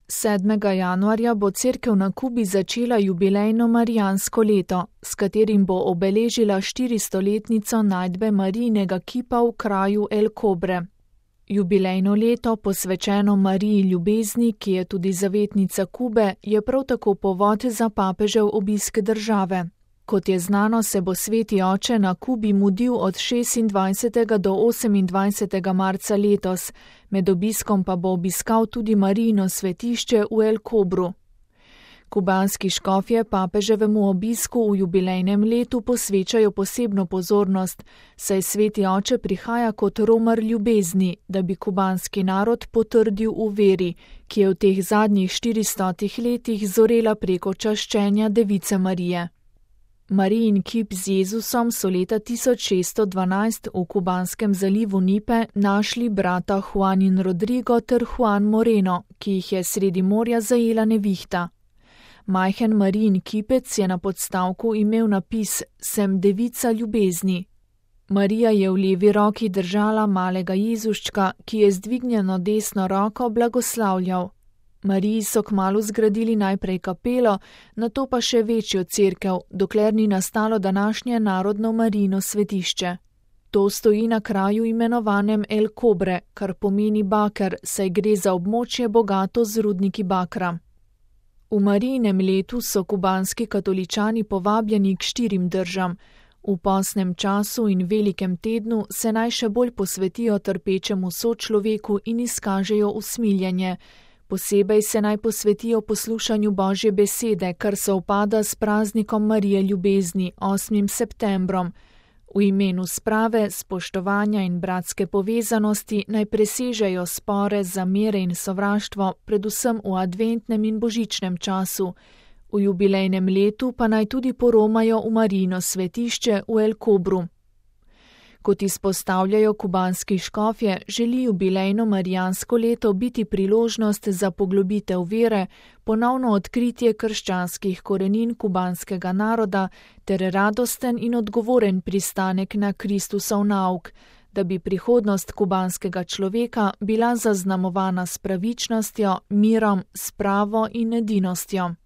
7. januarja bo cerkev na Kubi začela jubilejno marijansko leto, s katerim bo obeležila 400-letnico najdbe Marijinega kipa v kraju El Cobre. Jubilejno leto, posvečeno Mariji ljubezni, ki je tudi zavetnica Kube, je prav tako povod za papežev obisk države. Kot je znano, se bo Sveti oče na Kubi mudil od 26. do 28. marca letos, med obiskom pa bo obiskal tudi Marijino svetišče v El Cobru. Kubanski škofje papeževemu obisku v jubilejnem letu posvečajo posebno pozornost, saj Sveti oče prihaja kot romar ljubezni, da bi kubanski narod potrdil v veri, ki je v teh zadnjih 400 letih zorela preko čaščenja Device Marije. Marijin kip z Jezusom so leta 1612 v kubanskem zalivu Nipe našli brata Juan in Rodrigo ter Juan Moreno, ki jih je sredi morja zajela nevihta. Majhen Marijin kipec je na podstavku imel napis Sem devica ljubezni. Marija je v levi roki držala malega Jezuščka, ki je z dvignjeno desno roko blagoslavljal. Mariji so kmalu zgradili najprej kapelo, nato pa še večjo cerkev, dokler ni nastalo današnje narodno Marijino svetišče. To stoji na kraju imenovanem El Cobre, kar pomeni baker, saj gre za območje bogato z rudniki bakra. V Marijinem letu so kubanski katoličani povabljeni k 4 držam. V postnem času in velikem tednu se naj še bolj posvetijo trpečemu sočloveku in izkažejo usmiljenje. Posebej se naj posvetijo poslušanju Božje besede, kar se upada s praznikom Marije ljubezni, 8. septembrom. V imenu sprave, spoštovanja in bratske povezanosti naj presežejo spore, zamere in sovraštvo, predvsem v adventnem in božičnem času. V jubilejnem letu pa naj tudi poromajo v Marijino svetišče v El Cobru. Kot izpostavljajo kubanski škofje, želi jubilejno marijansko leto biti priložnost za poglobitev vere, ponovno odkritje krščanskih korenin kubanskega naroda ter radosten in odgovoren pristanek na Kristusov nauk, da bi prihodnost kubanskega človeka bila zaznamovana s pravičnostjo, mirom, spravo in edinostjo.